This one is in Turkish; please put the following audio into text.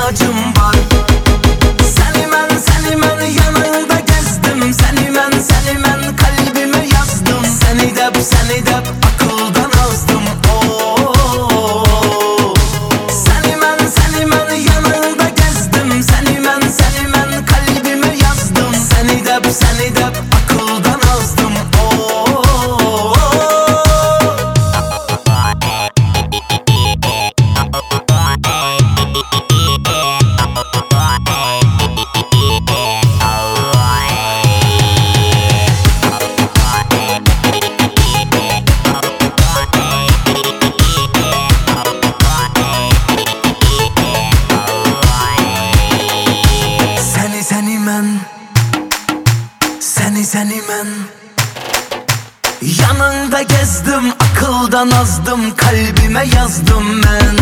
ihtiyacım var. Seni mən yanında gezdim, seni mən kalbime yazdım. Seni de akıldan azdım. Seni mən yanında gezdim, seni mən kalbime yazdım. Seni de akıldan azdım. Seni mən yanında gezdim, akıldan azdım, kalbime yazdım mən.